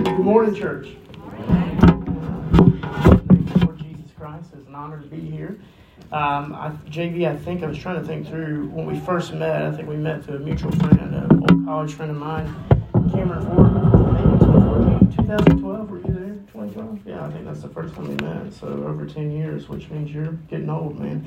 Good morning, church. Lord Jesus Christ, it's an honor to be here. JV, I think I was trying to think through when we first met. I think we met through a mutual friend, an old college friend of mine, Cameron Ford. Maybe 2012. Were you there? 2012? Yeah, I think that's the first time we met. So over 10 years, which means you're getting old, man.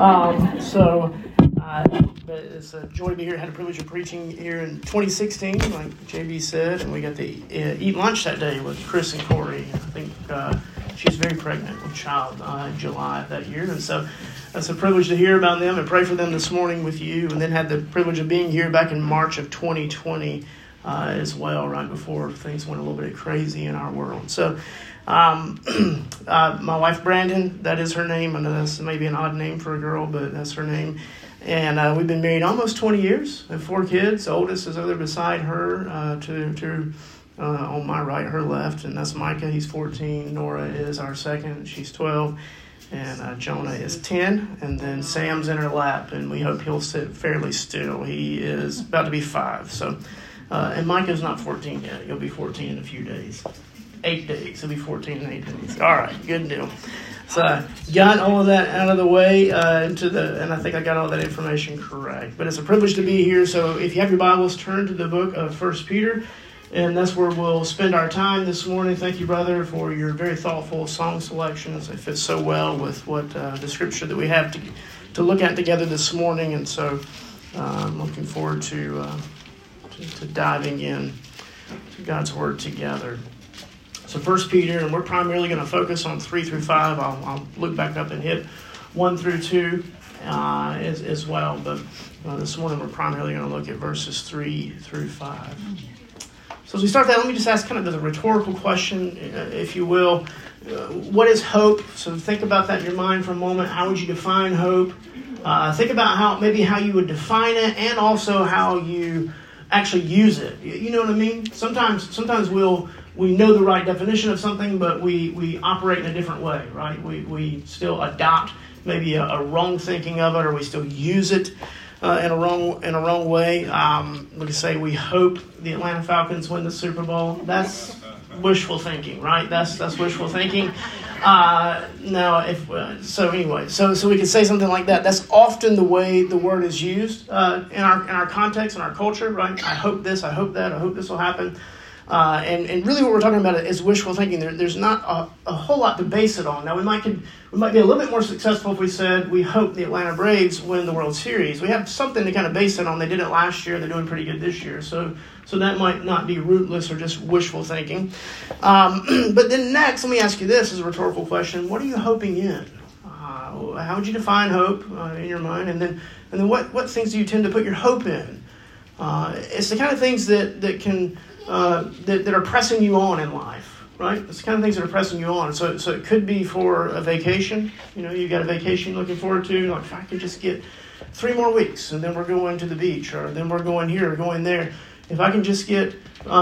But it's a joy to be here. I had the privilege of preaching here in 2016, like JV said, and we got to eat lunch that day with Chris and Corey. I think she was very pregnant with a child in July of that year, and so that's a privilege to hear about them and pray for them this morning with you, and then had the privilege of being here back in March of 2020 as well, right before things went a little bit crazy in our world. So my wife Brandon, that is her name. I know that's maybe an odd name for a girl, but that's her name. And we've been married almost 20 years. I have 4 kids. The oldest is over beside her on my right, her left. And that's Micah. He's 14. Nora is our second. She's 12. And Jonah is 10. And then Sam's in her lap. And we hope he'll sit fairly still. He is about to be 5. So, and Micah's not 14 yet. He'll be 14 in a few days. 8 days. He'll be 14 in 8 days. All right. Good deal. So I got all of that out of the way and I think I got all that information correct. But it's a privilege to be here. So if you have your Bibles, turn to the book of 1 Peter, and that's where we'll spend our time this morning. Thank you, brother, for your very thoughtful song selections. They fit so well with what the scripture that we have to look at together this morning. And so I'm looking forward to diving in to God's Word together. So 1 Peter, and we're primarily going to focus on 3 through 5. I'll look back up and hit 1 through 2 as well. But this morning we're primarily going to look at verses 3 through 5. So as we start that, let me just ask kind of a rhetorical question, if you will. What is hope? So think about that in your mind for a moment. How would you define hope? Think about how you would define it, and also how you actually use it. You know what I mean? Sometimes we know the right definition of something, but we operate in a different way, right? We still adopt maybe a wrong thinking of it, or we still use it in a wrong way. We can say we hope the Atlanta Falcons win the Super Bowl. That's wishful thinking, right? That's wishful thinking. So we can say something like that. That's often the way the word is used in our context, in our culture, right? I hope this, I hope that, I hope this will happen. And really what we're talking about is wishful thinking. There's not a whole lot to base it on. Now, we might be a little bit more successful if we said we hope the Atlanta Braves win the World Series. We have something to kind of base it on. They did it last year. They're doing pretty good this year. So that might not be rootless or just wishful thinking. But then next, let me ask you this as a rhetorical question. What are you hoping in? How would you define hope in your mind? And then what things do you tend to put your hope in? It's the kind of things that can... that are pressing you on in life, right? It's the kind of things that are pressing you on. So it could be for a vacation. You've got a vacation you're looking forward to. Like, if I could just get 3 more weeks, and then we're going to the beach, or then we're going here or going there. If I can just get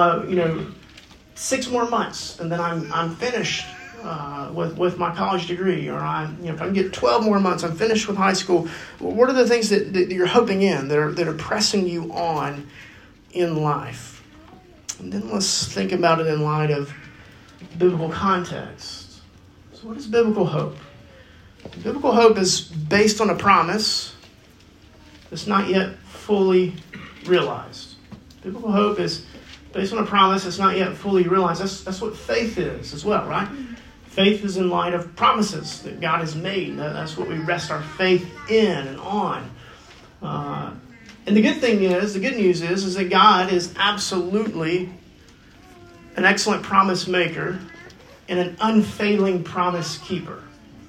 6 more months, and then I'm finished with my college degree, or if I can get 12 more months, I'm finished with high school. What are the things that you're hoping in that are pressing you on in life? And then let's think about it in light of biblical context. So what is biblical hope? Biblical hope is based on a promise that's not yet fully realized. Biblical hope is based on a promise that's not yet fully realized. That's what faith is as well, right? Faith is in light of promises that God has made. That's what we rest our faith in and on. And the good news is that God is absolutely an excellent promise maker and an unfailing promise keeper.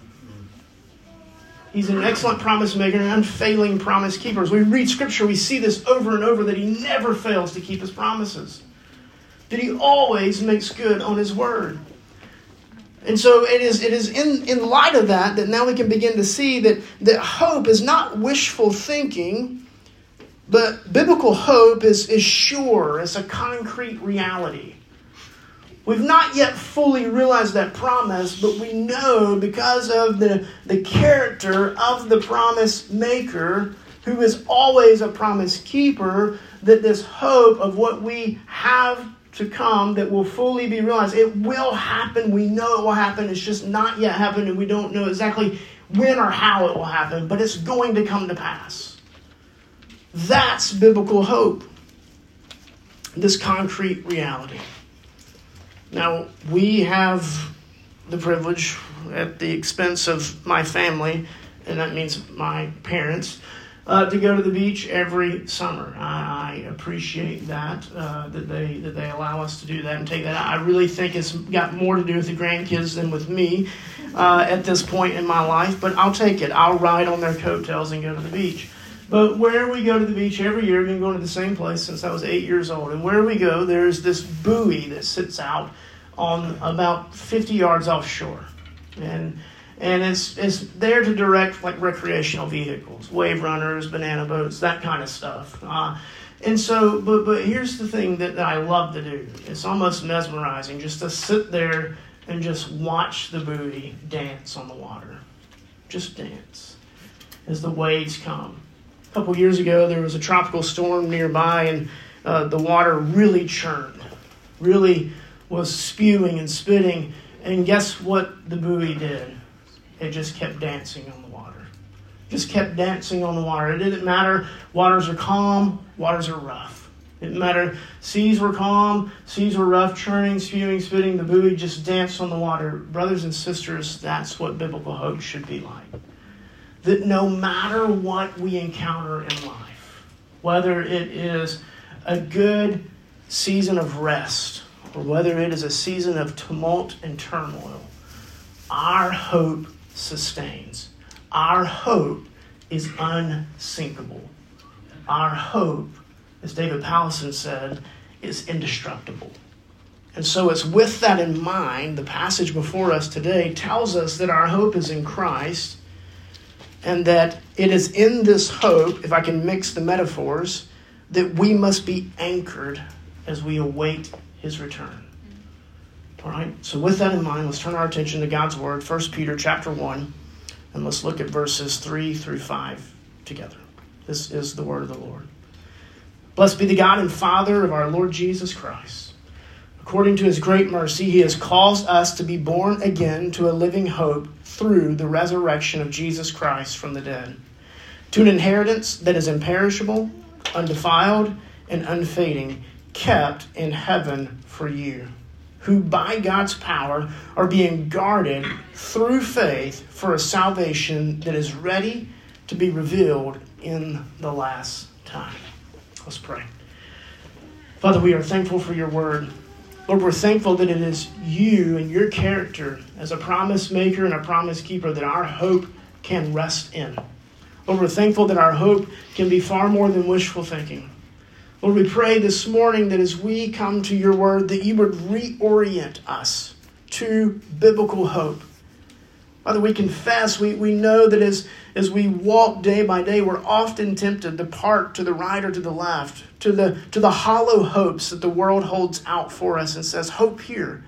He's an excellent promise maker and an unfailing promise keeper. As we read Scripture, we see this over and over, that He never fails to keep His promises. That He always makes good on His word. And so it is in light of that now we can begin to see that hope is not wishful thinking, but biblical hope is sure. It's a concrete reality. We've not yet fully realized that promise, but we know because of the character of the promise maker, who is always a promise keeper, that this hope of what we have to come that will fully be realized. It will happen. We know it will happen. It's just not yet happened, and we don't know exactly when or how it will happen, but it's going to come to pass. That's biblical hope. This concrete reality. Now, we have the privilege, at the expense of my family, and that means my parents, to go to the beach every summer. I appreciate that they allow us to do that and take that out. I really think it's got more to do with the grandkids than with me at this point in my life, but I'll take it. I'll ride on their coattails and go to the beach. But where we go to the beach every year, we've been going to the same place since I was 8 years old. And where we go, there's this buoy that sits out on about 50 yards offshore. And it's there to direct like recreational vehicles, wave runners, banana boats, that kind of stuff. And so, but here's the thing that I love to do. It's almost mesmerizing just to sit there and just watch the buoy dance on the water. Just dance as the waves come. A couple years ago, there was a tropical storm nearby, and the water really churned, really was spewing and spitting. And guess what the buoy did? It just kept dancing on the water. Just kept dancing on the water. It didn't matter. Waters are calm, waters are rough. It didn't matter. Seas were calm, seas were rough, churning, spewing, spitting. The buoy just danced on the water. Brothers and sisters, that's what biblical hope should be like. That no matter what we encounter in life, whether it is a good season of rest or whether it is a season of tumult and turmoil, our hope sustains. Our hope is unsinkable. Our hope, as David Powlison said, is indestructible. And so it's with that in mind, the passage before us today tells us that our hope is in Christ, and that it is in this hope, if I can mix the metaphors, that we must be anchored as we await his return. All right, so with that in mind, let's turn our attention to God's Word, 1 Peter chapter 1, and let's look at verses 3 through 5 together. This is the word of the Lord. Blessed be the God and Father of our Lord Jesus Christ. According to his great mercy, he has caused us to be born again to a living hope through the resurrection of Jesus Christ from the dead, to an inheritance that is imperishable, undefiled, and unfading, kept in heaven for you, who by God's power are being guarded through faith for a salvation that is ready to be revealed in the last time. Let's pray. Father, we are thankful for your word. Lord, we're thankful that it is you and your character as a promise maker and a promise keeper that our hope can rest in. Lord, we're thankful that our hope can be far more than wishful thinking. Lord, we pray this morning that as we come to your word, that you would reorient us to biblical hope. Father, we confess, we know that as we walk day by day, we're often tempted to part to the right or to the left, to the hollow hopes that the world holds out for us and says, hope here,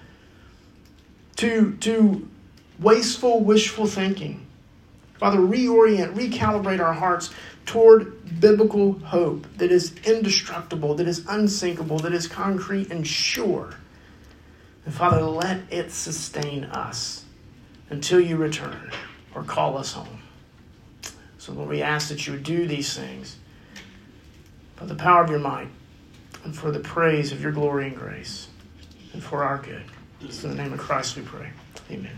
to wasteful, wishful thinking. Father, reorient, recalibrate our hearts toward biblical hope that is indestructible, that is unsinkable, that is concrete and sure. And Father, let it sustain us until you return or call us home. So Lord, we ask that you would do these things by the power of your might and for the praise of your glory and grace and for our good. It's in the name of Christ we pray. Amen.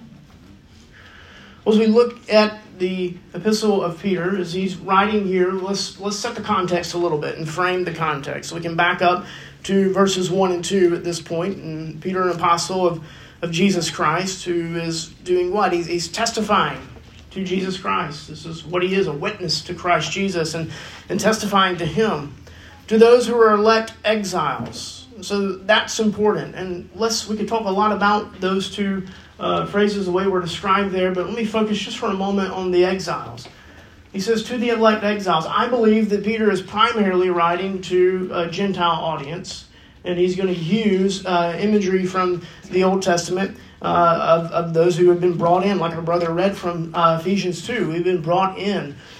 Well, as we look at the epistle of Peter, as he's writing here, let's set the context a little bit and frame the context. So we can back up to verses 1 and 2 at this point. And Peter, an apostle of Jesus Christ, who is doing what? He's testifying to Jesus Christ. This is what he is, a witness to Christ Jesus and testifying to him. To those who are elect exiles. So that's important. And we could talk a lot about those two phrases, the way we're described there, but let me focus just for a moment on the exiles. He says, to the elect exiles. I believe that Peter is primarily writing to a Gentile audience, and he's going to use imagery from the Old Testament of those who have been brought in, like our brother read from Ephesians 2. We've been brought in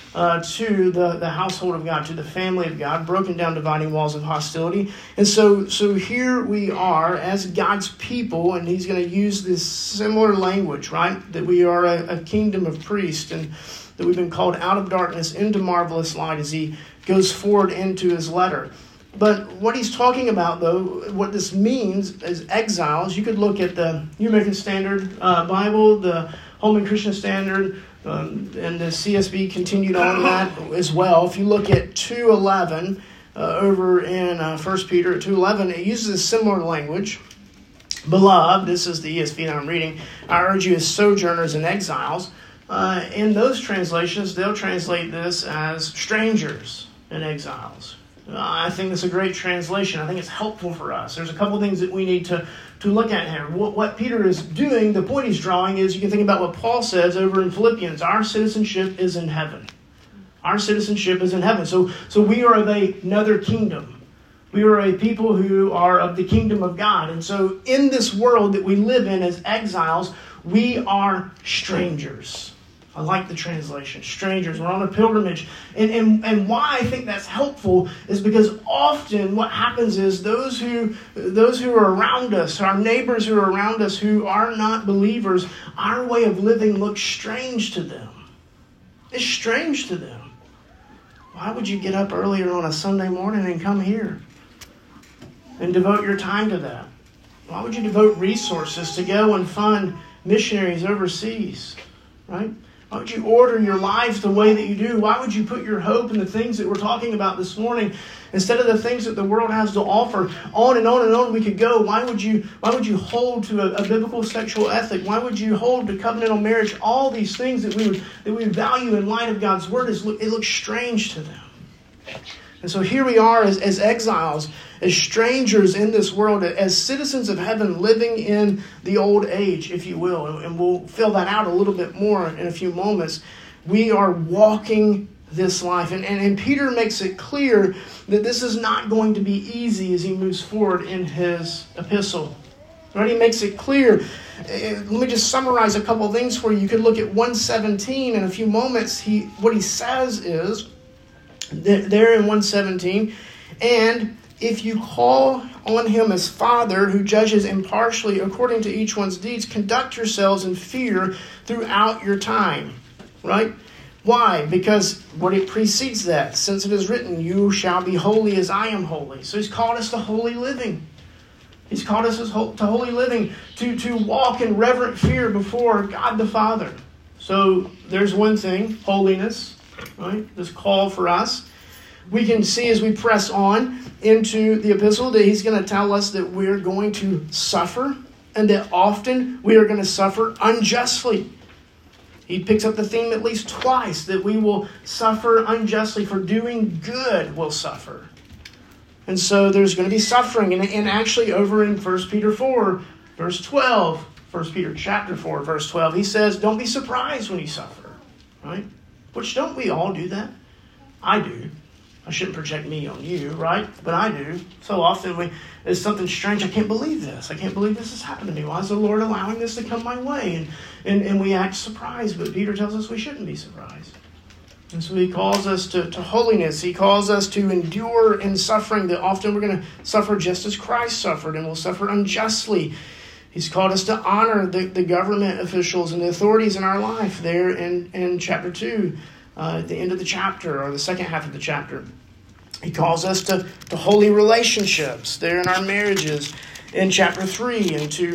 to the household of God, to the family of God, broken down dividing walls of hostility. And so here we are as God's people, and he's going to use this similar language, right? That we are a kingdom of priests, and that we've been called out of darkness into marvelous light as he goes forward into his letter. But what he's talking about, though, what this means as exiles, you could look at the New American Standard Bible, the Holman Christian Standard, and the CSB continued on that as well. If you look at 2:11 over in 1 Peter at 2:11, it uses a similar language. Beloved, this is the ESV that I'm reading, I urge you as sojourners and exiles. In those translations, they'll translate this as strangers and exiles. I think it's a great translation. I think it's helpful for us. There's a couple things that we need to look at here. What Peter is doing, the point he's drawing is, you can think about what Paul says over in Philippians. Our citizenship is in heaven. Our citizenship is in heaven. So we are of another kingdom. We are a people who are of the kingdom of God. And so in this world that we live in as exiles, we are strangers. I like the translation, strangers. We're on a pilgrimage. And why I think that's helpful is because often what happens is those who are around us, our neighbors who are around us who are not believers, our way of living looks strange to them. It's strange to them. Why would you get up earlier on a Sunday morning and come here and devote your time to that? Why would you devote resources to go and fund missionaries overseas, right? Why would you order your lives the way that you do? Why would you put your hope in the things that we're talking about this morning instead of the things that the world has to offer? On and on and on we could go. Why would you hold to a biblical sexual ethic? Why would you hold to covenantal marriage? All these things that we value in light of God's word, it looks strange to them. And so here we are as exiles, as strangers in this world, as citizens of heaven living in the old age, if you will. And we'll fill that out a little bit more in a few moments. We are walking this life. And Peter makes it clear that this is not going to be easy as he moves forward in his epistle. Right? He makes it clear. Let me just summarize a couple of things for you. You could look at 1:17 in a few moments. What he says is, there in 1:17, and if you call on him as Father, who judges impartially according to each one's deeds, conduct yourselves in fear throughout your time. Right? Why? Because what it precedes that, since it is written, you shall be holy as I am holy. So he's called us to holy living. He's called us to holy living, to walk in reverent fear before God the Father. So there's one thing, holiness. Right? This call for us. We can see as we press on into the epistle that he's going to tell us that we're going to suffer, and that often we are going to suffer unjustly. He picks up the theme at least twice, that we will suffer unjustly. For doing good we'll suffer. And so there's going to be suffering. And actually over in 1 Peter 4, verse 12, 1 Peter chapter 4, verse 12, he says, don't be surprised when you suffer. Right? Which, don't we all do that? I do. I shouldn't project me on you, right? But I do. So often it's something strange. I can't believe this. I can't believe this has happened to me. Why is the Lord allowing this to come my way? And we act surprised, but Peter tells us we shouldn't be surprised. And so he calls us to holiness. He calls us to endure in suffering, that often we're going to suffer just as Christ suffered, and we'll suffer unjustly. He's called us to honor the government officials and the authorities in our life there in chapter 2, at the end of the chapter, or the second half of the chapter. He calls us to holy relationships there in our marriages in chapter 3,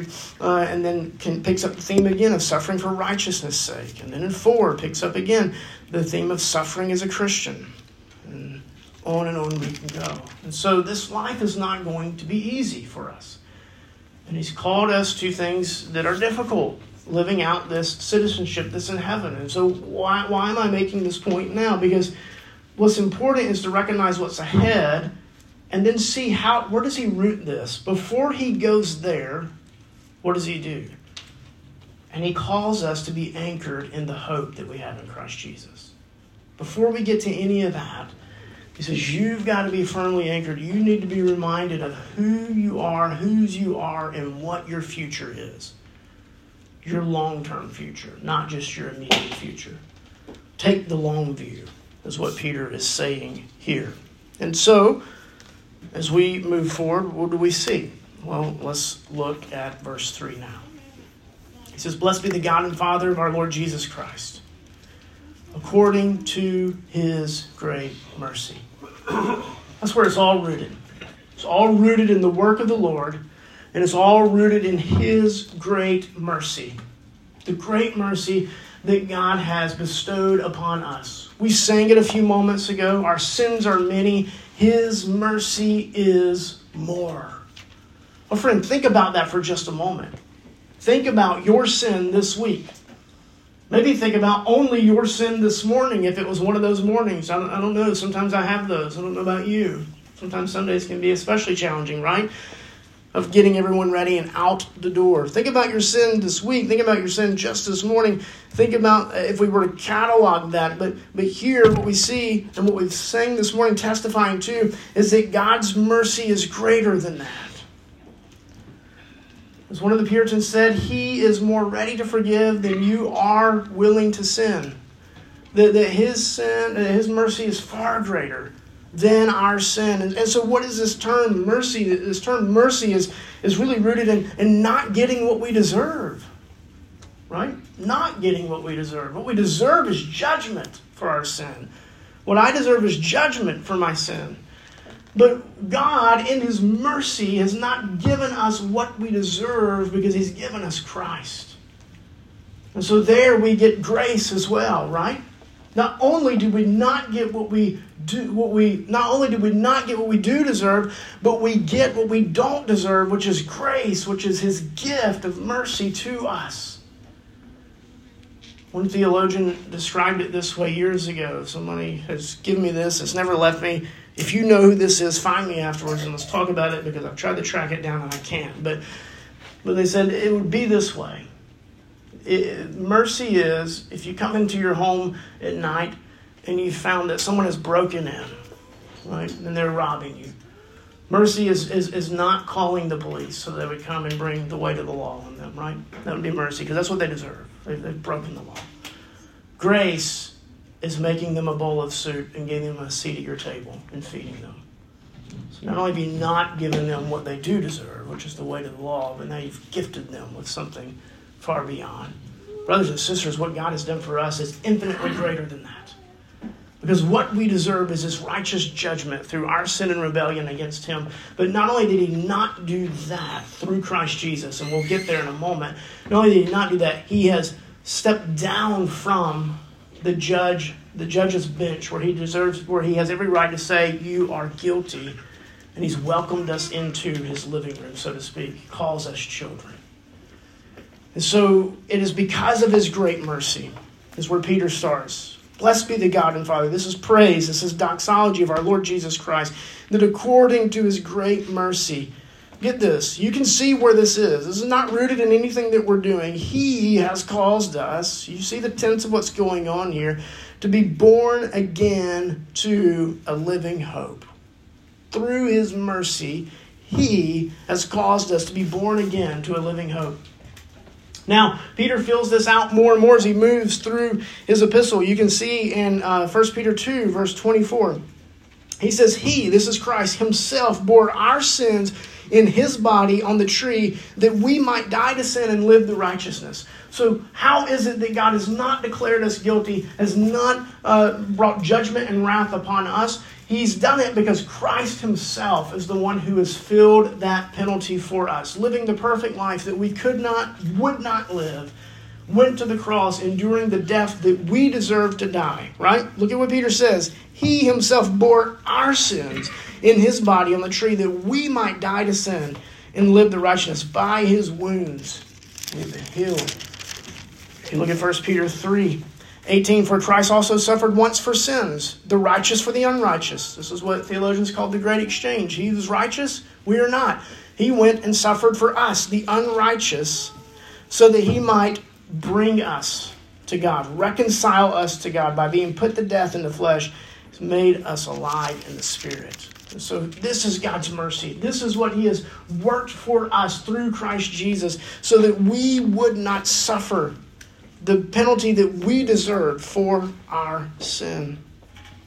and then picks up the theme again of suffering for righteousness' sake. And then in 4 picks up again the theme of suffering as a Christian. And on we can go. And so this life is not going to be easy for us. And he's called us to things that are difficult, living out this citizenship that's in heaven. And so why am I making this point now? Because what's important is to recognize what's ahead and then see where does he root this? Before he goes there, what does he do? And he calls us to be anchored in the hope that we have in Christ Jesus. Before we get to any of that, he says, you've got to be firmly anchored. You need to be reminded of who you are, whose you are, and what your future is. Your long-term future, not just your immediate future. Take the long view. is what Peter is saying here. And so, as we move forward, what do we see? Well, let's look at verse 3 now. He says, "Blessed be the God and Father of our Lord Jesus Christ, according to his great mercy." That's where it's all rooted. It's all rooted in the work of the Lord, and it's all rooted in his great mercy. The great mercy that God has bestowed upon us. We sang it a few moments ago. Our sins are many. His mercy is more. Well, friend, think about that for just a moment. Think about your sin this week. Maybe think about only your sin this morning if it was one of those mornings. I don't know. Sometimes I have those. I don't know about you. Sometimes Sundays can be especially challenging, right? Of getting everyone ready and out the door. Think about your sin this week. Think about your sin just this morning. Think about if we were to catalog that. But here what we see and what we've sang this morning testifying to is that God's mercy is greater than that. As one of the Puritans said, he is more ready to forgive than you are willing to sin. That his mercy is far greater than our sin. And so what is this term mercy? This term mercy is really rooted in not getting what we deserve. Right? Not getting what we deserve. What we deserve is judgment for our sin. What I deserve is judgment for my sin. But God, in his mercy, has not given us what we deserve because he's given us Christ. And so there we get grace as well, right? Not only do we not get what we do, deserve, but we get what we don't deserve, which is grace, which is his gift of mercy to us. One theologian described it this way years ago. Somebody has given me this. It's never left me. If you know who this is, find me afterwards and let's talk about it because I've tried to track it down and I can't. But they said it would be this way. Mercy is if you come into your home at night and you found that someone has broken in, right, and they're robbing you. Mercy is not calling the police so they would come and bring the weight of the law on them, right? That would be mercy because that's what they deserve. They've broken the law. Grace is making them a bowl of soup and giving them a seat at your table and feeding them. So not only have you not given them what they do deserve, which is the weight of the law, but now you've gifted them with something far beyond. Brothers and sisters, what God has done for us is infinitely greater than that. Because what we deserve is his righteous judgment through our sin and rebellion against him. But not only did he not do that through Christ Jesus, and we'll get there in a moment, not only did he not do that, he has stepped down from the judge's bench where he has every right to say, you are guilty. And he's welcomed us into his living room, so to speak. He calls us children. And so it is because of his great mercy, is where Peter starts. Blessed be the God and Father. This is praise. This is doxology of our Lord Jesus Christ. That according to his great mercy, get this, you can see where this is. This is not rooted in anything that we're doing. He has caused us, you see the tense of what's going on here, to be born again to a living hope. Through his mercy, he has caused us to be born again to a living hope. Now, Peter fills this out more and more as he moves through his epistle. You can see in 1 Peter 2, verse 24. He says, he, this is Christ, himself bore our sins in his body on the tree that we might die to sin and live the righteousness. So how is it that God has not declared us guilty, has not brought judgment and wrath upon us? He's done it because Christ himself is the one who has filled that penalty for us, living the perfect life that we would not live, went to the cross, enduring the death that we deserve to die, right? Look at what Peter says. He himself bore our sins in his body on the tree that we might die to sin and live the righteousness. By his wounds we've been healed. If you look at 1 Peter 3:18, for Christ also suffered once for sins, the righteous for the unrighteous. This is what theologians call the great exchange. He was righteous, we are not. He went and suffered for us, the unrighteous, so that he might bring us to God, reconcile us to God by being put to death in the flesh. He's made us alive in the spirit. And so this is God's mercy. This is what he has worked for us through Christ Jesus so that we would not suffer the penalty that we deserve for our sin.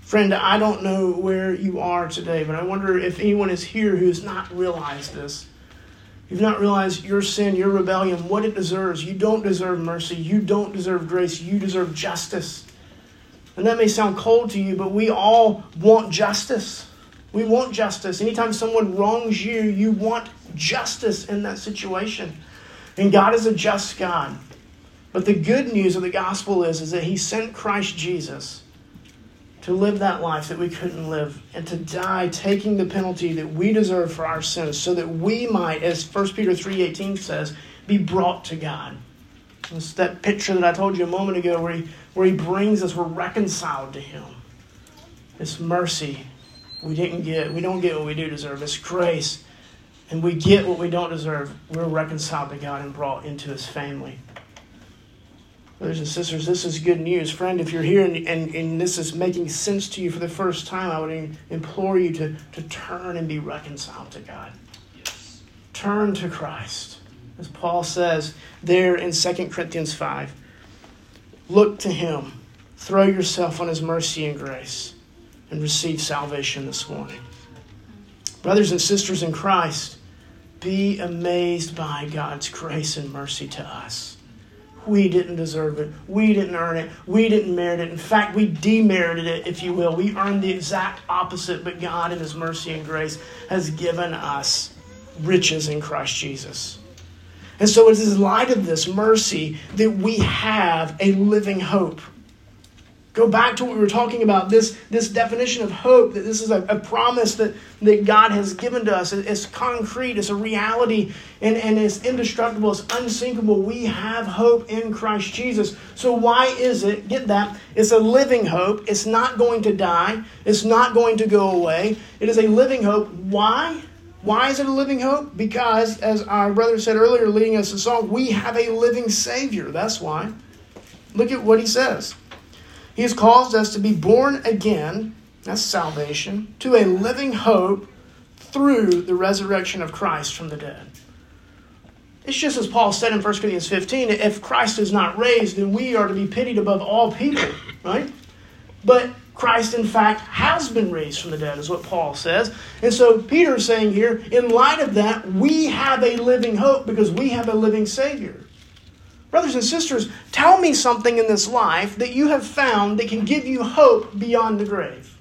Friend, I don't know where you are today, but I wonder if anyone is here who has not realized this. You've not realized your sin, your rebellion, what it deserves. You don't deserve mercy. You don't deserve grace. You deserve justice. And that may sound cold to you, but we all want justice. We want justice. Anytime someone wrongs you, you want justice in that situation. And God is a just God. But the good news of the gospel is that He sent Christ Jesus to live that life that we couldn't live and to die taking the penalty that we deserve for our sins so that we might, as 1 Peter 3:18 says, be brought to God. It's that picture that I told you a moment ago where he brings us, we're reconciled to Him. It's mercy. We don't get what we do deserve. It's grace. And we get what we don't deserve. We're reconciled to God and brought into His family. Brothers and sisters, this is good news. Friend, if you're here and this is making sense to you for the first time, I would implore you to turn and be reconciled to God. Yes. Turn to Christ. As Paul says there in 2 Corinthians 5, look to Him, throw yourself on His mercy and grace, and receive salvation this morning. Brothers and sisters in Christ, be amazed by God's grace and mercy to us. We didn't deserve it. We didn't earn it. We didn't merit it. In fact, we demerited it, if you will. We earned the exact opposite, but God in His mercy and grace has given us riches in Christ Jesus. And so it is in light of this mercy that we have a living hope. Go back to what we were talking about, this definition of hope, that this is a promise that God has given to us. It's concrete, it's a reality, and it's indestructible, it's unsinkable. We have hope in Christ Jesus. So why is it, get that, it's a living hope. It's not going to die. It's not going to go away. It is a living hope. Why? Why is it a living hope? Because, as our brother said earlier, leading us in song, we have a living Savior. That's why. Look at what he says. He has caused us to be born again, that's salvation, to a living hope through the resurrection of Christ from the dead. It's just as Paul said in 1 Corinthians 15, if Christ is not raised, then we are to be pitied above all people, right? But Christ, in fact, has been raised from the dead, is what Paul says. And so Peter is saying here, in light of that, we have a living hope because we have a living Savior. Brothers and sisters, tell me something in this life that you have found that can give you hope beyond the grave.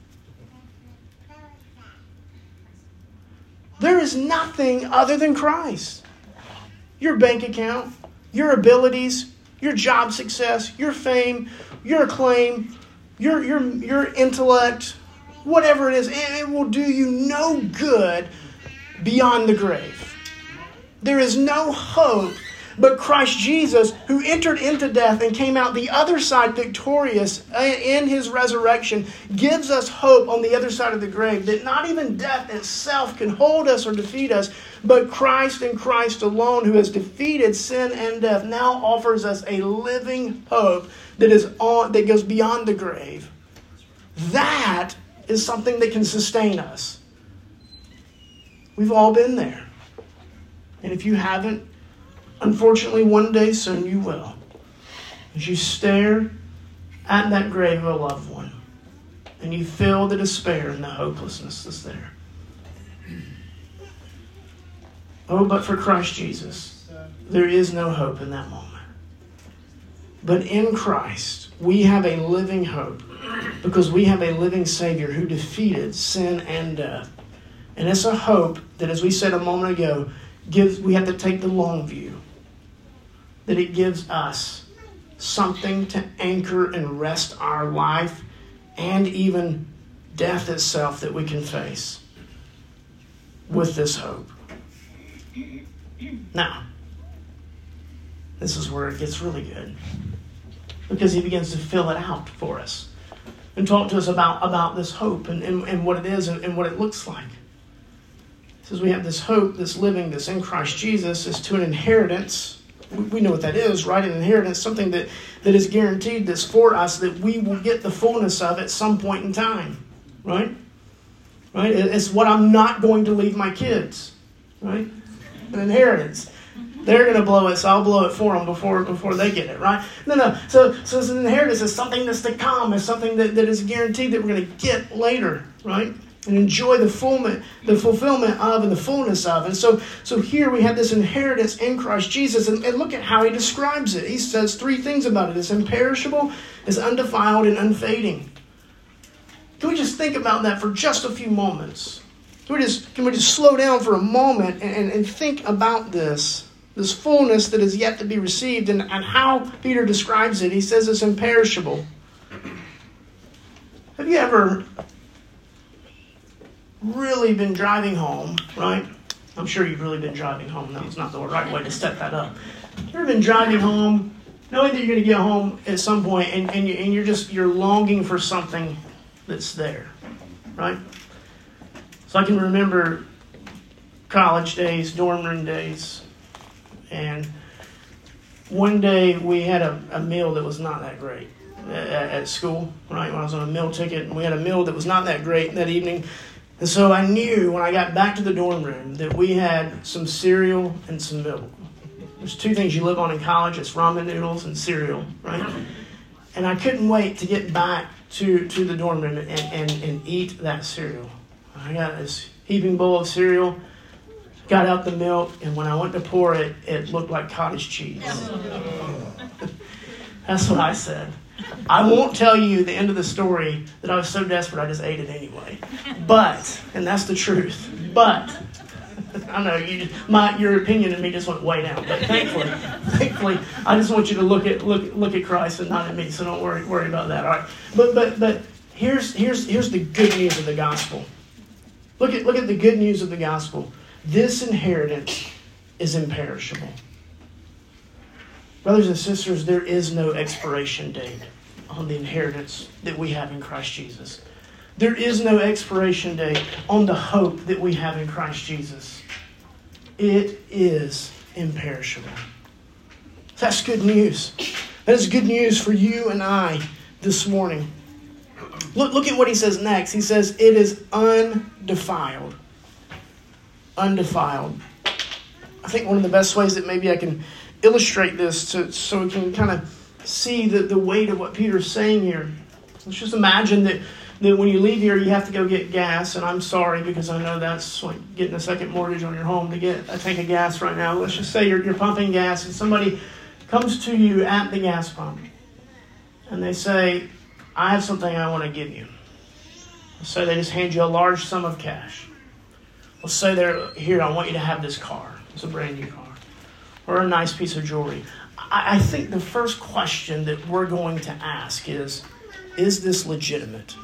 There is nothing other than Christ. Your bank account, your abilities, your job success, your fame, your acclaim, your intellect, whatever it is, it will do you no good beyond the grave. There is no hope but Christ Jesus, who entered into death and came out the other side victorious in His resurrection, gives us hope on the other side of the grave, that not even death itself can hold us or defeat us, but Christ and Christ alone, who has defeated sin and death, now offers us a living hope that goes beyond the grave. That is something that can sustain us. We've all been there. And if you haven't, unfortunately, one day soon you will. As you stare at that grave of a loved one and you feel the despair and the hopelessness that's there. Oh, but for Christ Jesus, there is no hope in that moment. But in Christ, we have a living hope because we have a living Savior who defeated sin and death. And it's a hope that, as we said a moment ago, we have to take the long view. That it gives us something to anchor and rest our life and even death itself that we can face with this hope. Now, this is where it gets really good, because he begins to fill it out for us and talk to us about this hope and what it is and what it looks like. He says we have this hope, this living, this in Christ Jesus is to an inheritance. We know what that is, right? An inheritance, something that is guaranteed, that's for us, that we will get the fullness of at some point in time, right? Right? It's what I'm not going to leave my kids, right? An inheritance. They're going to blow it, so I'll blow it for them before they get it, right? No. So it's an inheritance. It's something that's to come. It's something that is guaranteed that we're going to get later, right? And enjoy the fulfillment of and the fullness of. And so here we have this inheritance in Christ Jesus. And look at how he describes it. He says three things about it. It's imperishable, it's undefiled, and unfading. Can we just think about that for just a few moments? Can we just slow down for a moment and think about this fullness that is yet to be received and how Peter describes it? He says it's imperishable. Have you ever really been driving home, right? I'm sure you've really been driving home. No, it's not the right way to set that up. You've ever been driving home, knowing that you're going to get home at some point, and you're longing for something that's there, right? So I can remember college days, dorm room days, and one day we had a meal that was not that great at school, right? When I was on a meal ticket, and we had a meal that was not that great that evening. And so I knew when I got back to the dorm room that we had some cereal and some milk. There's two things you live on in college. It's ramen noodles and cereal, right? And I couldn't wait to get back to the dorm room and eat that cereal. I got this heaping bowl of cereal, got out the milk, and when I went to pour it, it looked like cottage cheese. That's what I said. I won't tell you the end of the story that I was so desperate I just ate it anyway. But, and that's the truth, but, I know your opinion of me just went way down. But thankfully, I just want you to look at Christ and not at me. So don't worry about that. All right. But here's the good news of the gospel. Look at the good news of the gospel. This inheritance is imperishable. Brothers and sisters, there is no expiration date on the inheritance that we have in Christ Jesus. There is no expiration date on the hope that we have in Christ Jesus. It is imperishable. That's good news. That is good news for you and I this morning. Look at what he says next. He says, it is undefiled. Undefiled. I think one of the best ways that maybe I can illustrate this so we can kind of see the weight of what Peter's saying here. Let's just imagine that when you leave here, you have to go get gas. And I'm sorry because I know that's like getting a second mortgage on your home to get a tank of gas right now. Let's just say you're pumping gas and somebody comes to you at the gas pump. And they say, I have something I want to give you. Let's say they just hand you a large sum of cash. Let's say they're here, I want you to have this car. It's a brand new car. Or a nice piece of jewelry. I think the first question that we're going to ask is this legitimate?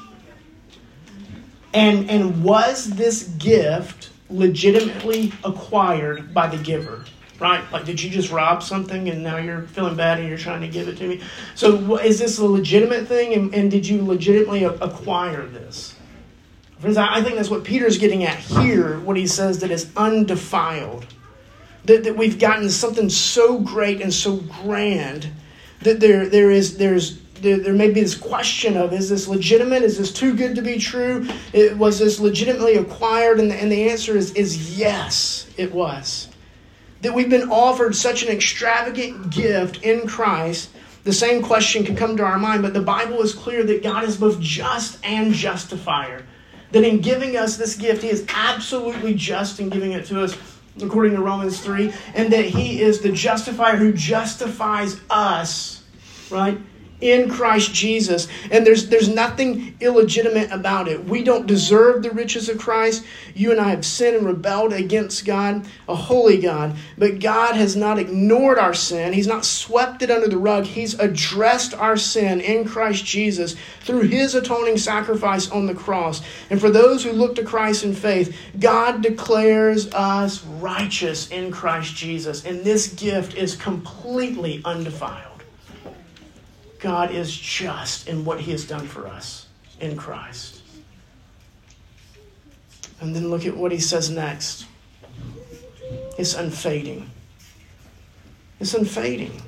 And was this gift legitimately acquired by the giver? Right? Like, did you just rob something and now you're feeling bad and you're trying to give it to me? So is this a legitimate thing? And did you legitimately acquire this? Friends, I think that's what Peter's getting at here when he says that it's undefiled. That we've gotten something so great and so grand that there may be this question of, is this legitimate? Is this too good to be true? Was this legitimately acquired? And the answer is yes, it was. That we've been offered such an extravagant gift in Christ, the same question can come to our mind, but the Bible is clear that God is both just and justifier. That in giving us this gift, He is absolutely just in giving it to us, according to Romans 3, and that He is the justifier who justifies us, right, in Christ Jesus. And there's nothing illegitimate about it. We don't deserve the riches of Christ. You and I have sinned and rebelled against God, a holy God. But God has not ignored our sin. He's not swept it under the rug. He's addressed our sin in Christ Jesus through His atoning sacrifice on the cross. And for those who look to Christ in faith, God declares us righteous in Christ Jesus. And this gift is completely undefiled. God is just in what He has done for us in Christ. And then look at what He says next. It's unfading. It's unfading.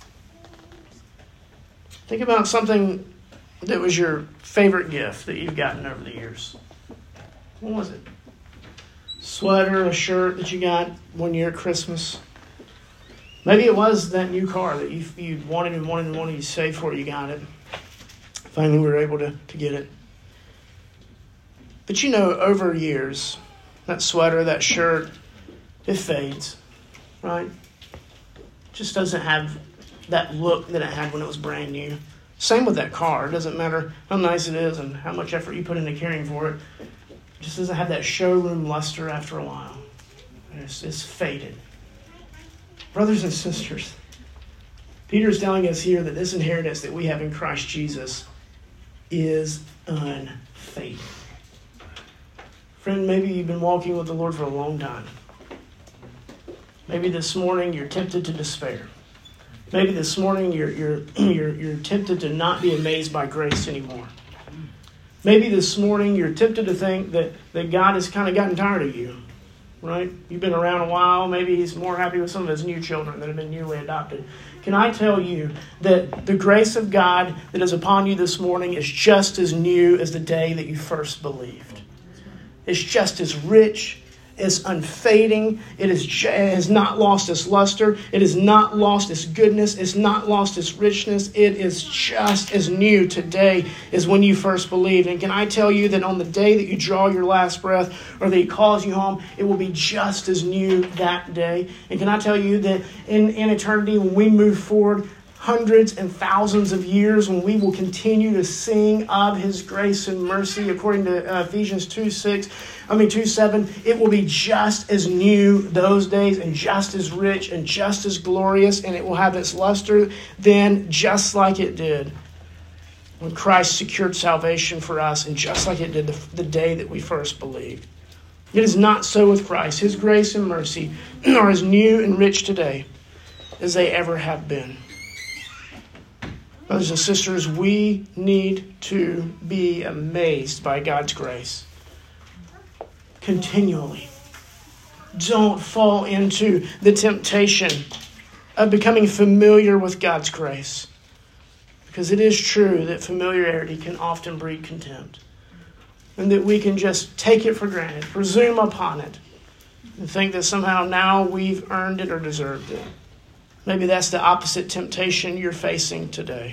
Think about something that was your favorite gift that you've gotten over the years. What was it? Sweater, a shirt that you got one year at Christmas. Maybe it was that new car that you wanted and wanted and wanted. You saved for it. You got it. Finally, we were able to get it. But over years, that sweater, that shirt, it fades, right? It just doesn't have that look that it had when it was brand new. Same with that car. It doesn't matter how nice it is and how much effort you put into caring for it. It just doesn't have that showroom luster after a while. It's faded. Brothers and sisters, Peter is telling us here that this inheritance that we have in Christ Jesus is unfading. Friend, maybe you've been walking with the Lord for a long time. Maybe this morning you're tempted to despair. Maybe this morning you're tempted to not be amazed by grace anymore. Maybe this morning you're tempted to think that God has kind of gotten tired of you, right? You've been around a while. Maybe he's more happy with some of his new children that have been newly adopted. Can I tell you that the grace of God that is upon you this morning is just as new as the day that you first believed? It's just as rich, it's unfading. It has not lost its luster. It has not lost its goodness. It's not lost its richness. It is just as new today as when you first believed. And can I tell you that on the day that you draw your last breath or that he calls you home, it will be just as new that day. And can I tell you that in eternity, when we move forward, hundreds and thousands of years, when we will continue to sing of his grace and mercy, according to Ephesians 2:7, it will be just as new those days and just as rich and just as glorious, and it will have its luster then just like it did when Christ secured salvation for us and just like it did the day that we first believed. It is not so with Christ. His grace and mercy are as new and rich today as they ever have been. Brothers and sisters, we need to be amazed by God's grace continually. Don't fall into the temptation of becoming familiar with God's grace, because it is true that familiarity can often breed contempt, and that we can just take it for granted, presume upon it, and think that somehow now we've earned it or deserved it. Maybe that's the opposite temptation you're facing today.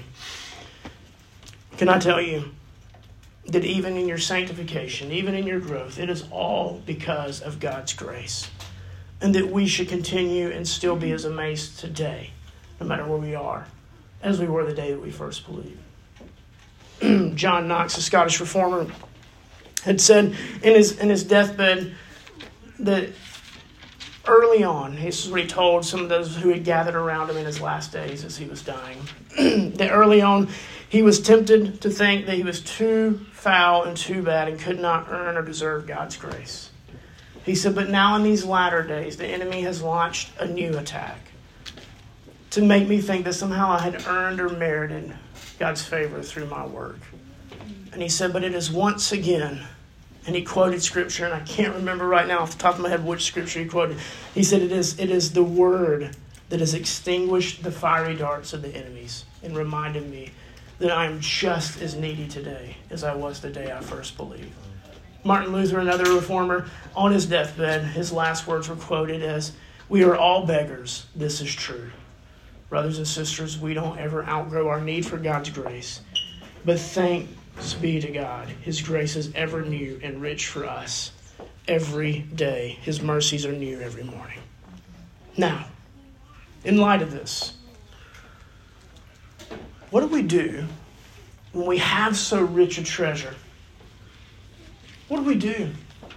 Can I tell you that even in your sanctification, even in your growth, it is all because of God's grace. And that we should continue and still be as amazed today, no matter where we are, as we were the day that we first believed. John Knox, a Scottish reformer, had said in his deathbed that early on, this is what he told some of those who had gathered around him in his last days as he was dying, that early on he was tempted to think that he was too foul and too bad and could not earn or deserve God's grace. He said, but now in these latter days, the enemy has launched a new attack to make me think that somehow I had earned or merited God's favor through my work. And he said, but it is once again, and he quoted scripture, and I can't remember right now off the top of my head which scripture he quoted. He said, it is the word that has extinguished the fiery darts of the enemies and reminded me that I am just as needy today as I was the day I first believed. Martin Luther, another reformer, on his deathbed, his last words were quoted as, we are all beggars, this is true. Brothers and sisters, we don't ever outgrow our need for God's grace. But thanks be to God. His grace is ever new and rich for us every day. His mercies are new every morning. Now, in light of this, what do we do when we have so rich a treasure? What do we do?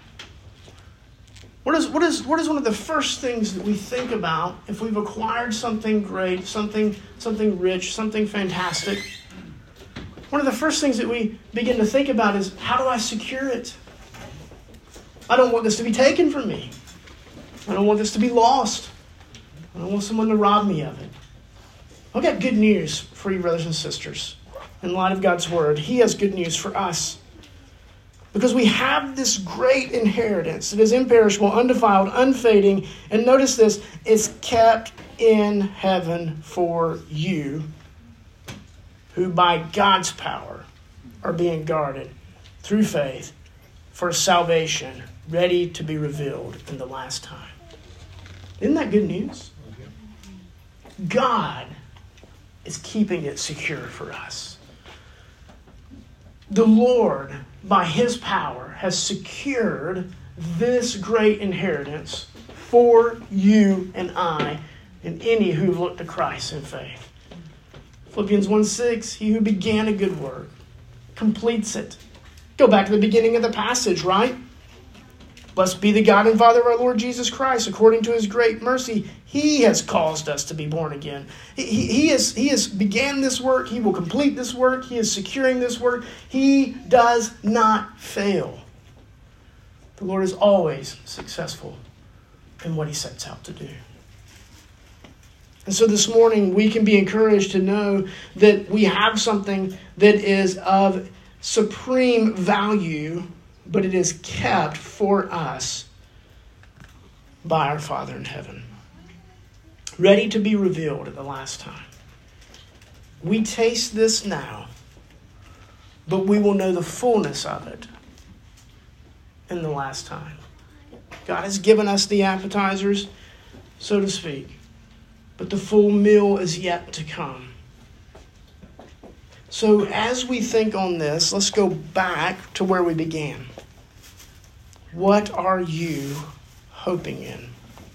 What is one of the first things that we think about if we've acquired something great, something rich, something fantastic? One of the first things that we begin to think about is, how do I secure it? I don't want this to be taken from me. I don't want this to be lost. I don't want someone to rob me of it. I've got good news for you, brothers and sisters. In light of God's word, he has good news for us. Because we have this great inheritance that is imperishable, undefiled, unfading. And notice this, it's kept in heaven for you, who by God's power are being guarded through faith for salvation, ready to be revealed in the last time. Isn't that good news? God is keeping it secure for us. The Lord, by His power, has secured this great inheritance for you and I and any who've looked to Christ in faith. Philippians 1:6, he who began a good work completes it. Go back to the beginning of the passage, right? Blessed be the God and Father of our Lord Jesus Christ. According to His great mercy, He has caused us to be born again. He has began this work. He will complete this work. He is securing this work. He does not fail. The Lord is always successful in what He sets out to do. And so this morning, we can be encouraged to know that we have something that is of supreme value, but it is kept for us by our Father in heaven, ready to be revealed at the last time. We taste this now, but we will know the fullness of it in the last time. God has given us the appetizers, so to speak, but the full meal is yet to come. So as we think on this, let's go back to where we began. What are you hoping in?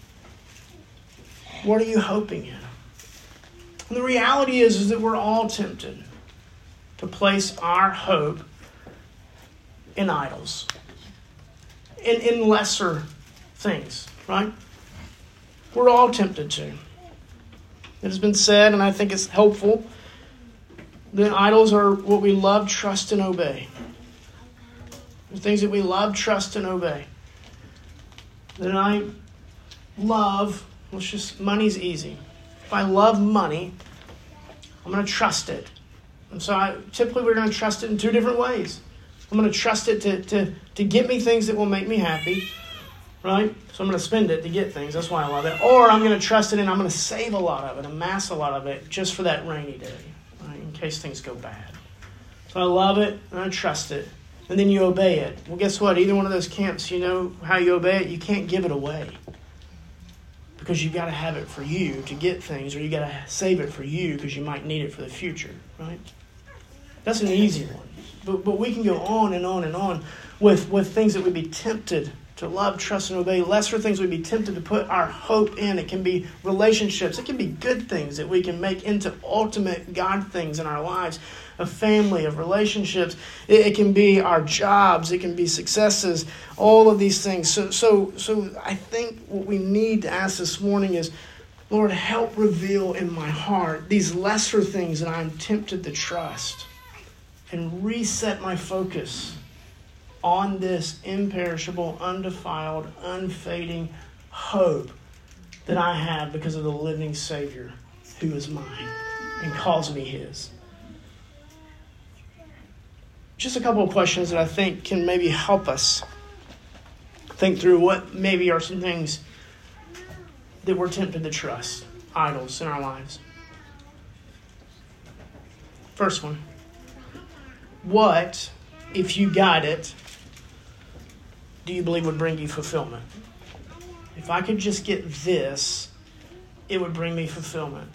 What are you hoping in? And the reality is that we're all tempted to place our hope in idols, in lesser things, right? We're all tempted to. It has been said, and I think it's helpful, that idols are what we love, trust, and obey. The things that we love, trust, and obey. Then I love, money's easy. If I love money, I'm going to trust it. And so typically we're going to trust it in two different ways. I'm going to trust it to get me things that will make me happy, right? So I'm going to spend it to get things. That's why I love it. Or I'm going to trust it and I'm going to save a lot of it, amass a lot of it just for that rainy day, right? In case things go bad. So I love it and I trust it. And then you obey it. Well, guess what? Either one of those camps, you know how you obey it? You can't give it away. Because you've got to have it for you to get things, or you got to save it for you because you might need it for the future, right? That's an easy one. But we can go on and on and on with things that we'd be tempted to love, trust, and obey. Lesser things we'd be tempted to put our hope in. It can be relationships. It can be good things that we can make into ultimate God things in our lives. Of family, of relationships. It can be our jobs. It can be successes. All of these things. So I think what we need to ask this morning is, Lord, help reveal in my heart these lesser things that I'm tempted to trust, and reset my focus on this imperishable, undefiled, unfading hope that I have because of the living Savior who is mine and calls me His. Just a couple of questions that I think can maybe help us think through what maybe are some things that we're tempted to trust, idols in our lives. First one. What, if you got it, do you believe would bring you fulfillment? If I could just get this, it would bring me fulfillment.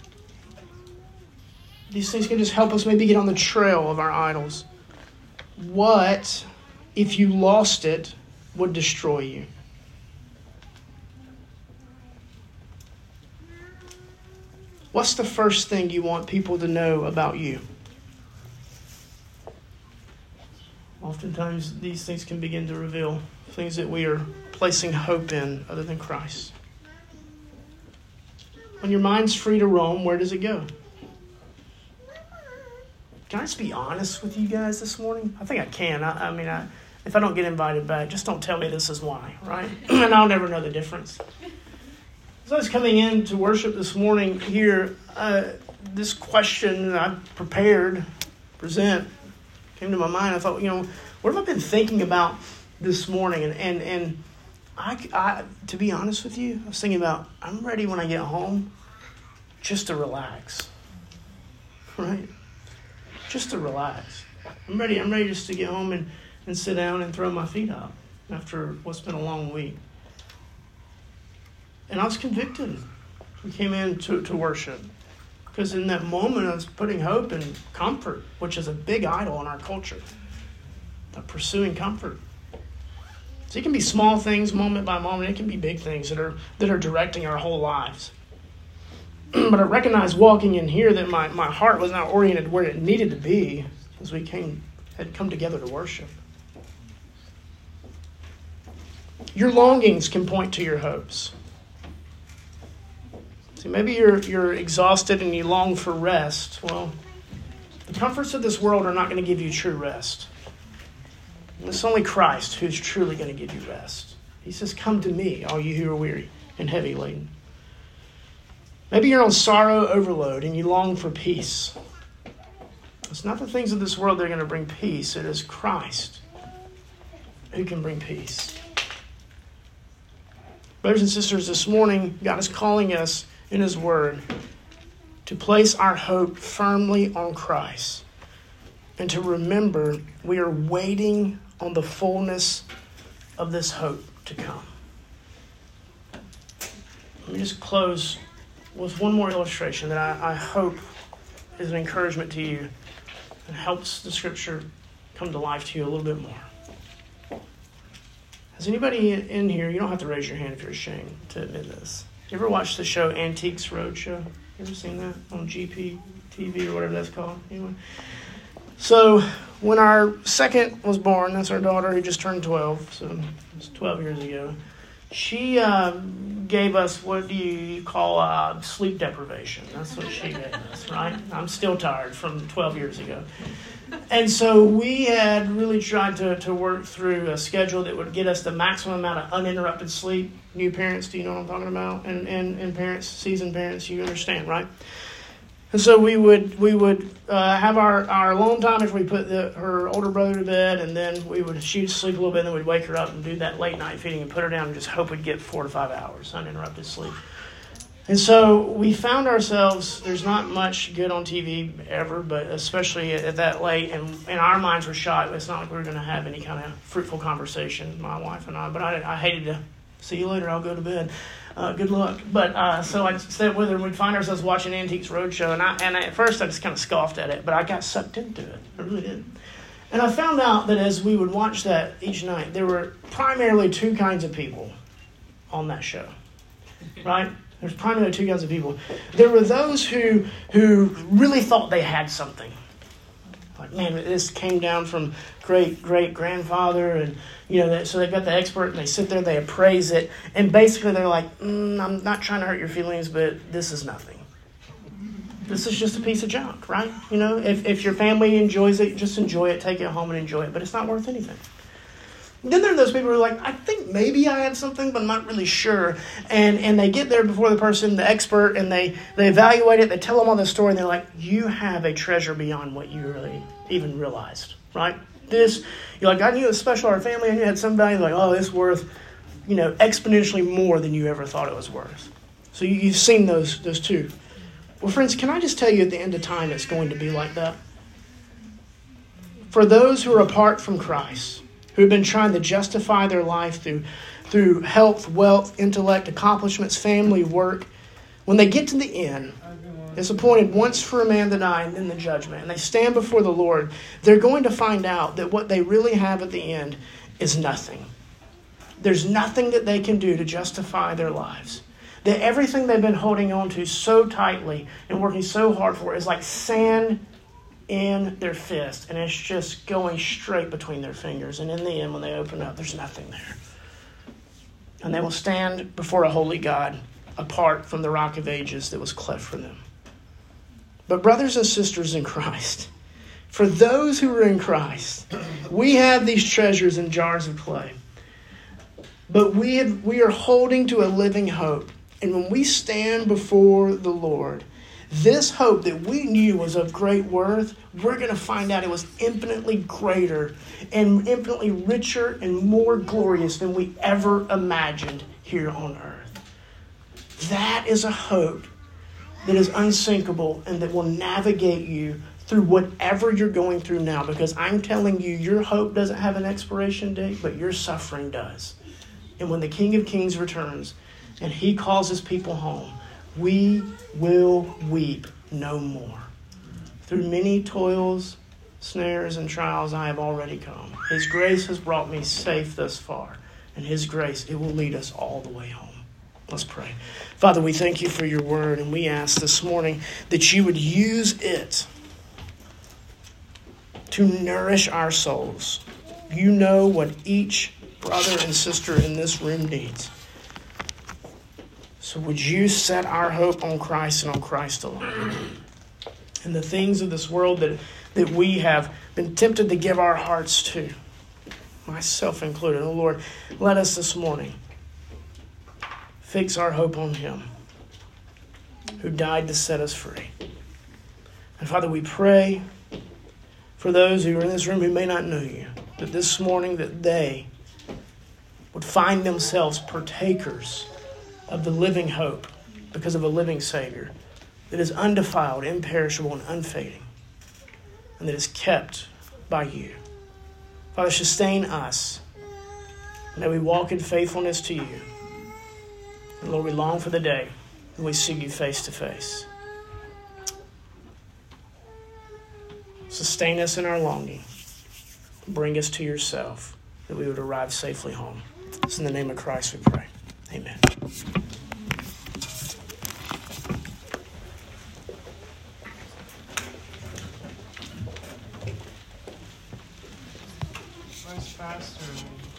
These things can just help us maybe get on the trail of our idols. What, if you lost it, would destroy you? What's the first thing you want people to know about you? Oftentimes, these things can begin to reveal things that we are placing hope in other than Christ. When your mind's free to roam, where does it go? Can I just be honest with you guys this morning? I think I can. I mean, if I don't get invited back, just don't tell me this is why, right? And I'll never know the difference. As I was coming in to worship this morning here, this question that I prepared, came to my mind. I thought, what have I been thinking about this morning? And I, to be honest with you, I was thinking about, I'm ready when I get home just to relax, right? Just to relax. I'm ready just to get home and sit down and throw my feet up after what's been a long week. And I was convicted. We came in to worship. Because in that moment, I was putting hope in comfort, which is a big idol in our culture. Pursuing comfort. So it can be small things, moment by moment. It can be big things that are directing our whole lives. But I recognized walking in here that my heart was not oriented where it needed to be as we had come together to worship. Your longings can point to your hopes. See, maybe you're exhausted and you long for rest. Well, the comforts of this world are not going to give you true rest. It's only Christ who's truly going to give you rest. He says, come to me, all you who are weary and heavy laden. Maybe you're on sorrow overload and you long for peace. It's not the things of this world that are going to bring peace. It is Christ who can bring peace. Brothers and sisters, this morning, God is calling us in His Word to place our hope firmly on Christ and to remember we are waiting on the fullness of this hope to come. Let me just close with one more illustration that I hope is an encouragement to you and helps the Scripture come to life to you a little bit more. Has anybody in here, you don't have to raise your hand if you're ashamed to admit this. You ever watched the show Antiques Roadshow? You ever seen that on GP TV or whatever that's called? Anyway. So when our second was born, that's our daughter who just turned 12, so it was 12 years ago, she gave us what do you call sleep deprivation. That's what she gave us, right? I'm still tired from 12 years ago. And so we had really tried to work through a schedule that would get us the maximum amount of uninterrupted sleep. New parents, do you know what I'm talking about? And parents, seasoned parents, you understand, right? And so we would have our alone time if we put her older brother to bed, and then she'd sleep a little bit, and then we'd wake her up and do that late night feeding and put her down and just hope we'd get 4 to 5 hours uninterrupted sleep. And so we found ourselves, there's not much good on TV ever, but especially at that late, and our minds were shot. It's not like we were going to have any kind of fruitful conversation, my wife and I, but I hated to see you later, I'll go to bed. Good luck. But so I sat with her, and we'd find ourselves watching Antiques Roadshow, and at first I just kind of scoffed at it, but I got sucked into it. I really did. And I found out that as we would watch that each night, there were primarily 2 kinds of people on that show, right? There's primarily 2 kinds of people. There were those who really thought they had something. Like, man, this came down from great-great-grandfather, and so they've got the expert, and they sit there, they appraise it, and basically they're like, I'm not trying to hurt your feelings, but this is nothing. This is just a piece of junk, right? If your family enjoys it, just enjoy it, take it home and enjoy it, but it's not worth anything. Then there are those people who are like, I think maybe I had something, but I'm not really sure. And they get there before the person, the expert, and they evaluate it. They tell them all the story, and they're like, you have a treasure beyond what you really even realized, right? You're like, I knew it was special to our family. I knew it had some value. Like, oh, it's worth, exponentially more than you ever thought it was worth. So you've seen those 2. Well, friends, can I just tell you at the end of time it's going to be like that? For those who are apart from Christ, who have been trying to justify their life through health, wealth, intellect, accomplishments, family, work, when they get to the end, it's appointed once for a man to die and then the judgment, and they stand before the Lord, they're going to find out that what they really have at the end is nothing. There's nothing that they can do to justify their lives. That everything they've been holding on to so tightly and working so hard for is like sand in their fist, and it's just going straight between their fingers. And in the end, when they open up, there's nothing there. And they will stand before a holy God apart from the rock of ages that was cleft for them. But brothers and sisters in Christ, for those who are in Christ, we have these treasures in jars of clay. But we are holding to a living hope. And when we stand before the Lord, this hope that we knew was of great worth, we're going to find out it was infinitely greater and infinitely richer and more glorious than we ever imagined here on earth. That is a hope that is unsinkable and that will navigate you through whatever you're going through now. Because I'm telling you, your hope doesn't have an expiration date, but your suffering does. And when the King of Kings returns and He calls His people home, we will weep no more. Through many toils, snares, and trials, I have already come. His grace has brought me safe thus far, and His grace, it will lead us all the way home. Let's pray. Father, we thank you for your word, and we ask this morning that you would use it to nourish our souls. You know what each brother and sister in this room needs. So would you set our hope on Christ and on Christ alone? And the things of this world that we have been tempted to give our hearts to, myself included. Oh Lord, let us this morning fix our hope on Him who died to set us free. And Father, we pray for those who are in this room who may not know you, that this morning that they would find themselves partakers of the living hope because of a living Savior that is undefiled, imperishable, and unfading, and that is kept by you. Father, sustain us. May we walk in faithfulness to you. And Lord, we long for the day when we see you face to face. Sustain us in our longing. Bring us to yourself, that we would arrive safely home. It's in the name of Christ we pray. Amen. Pastor.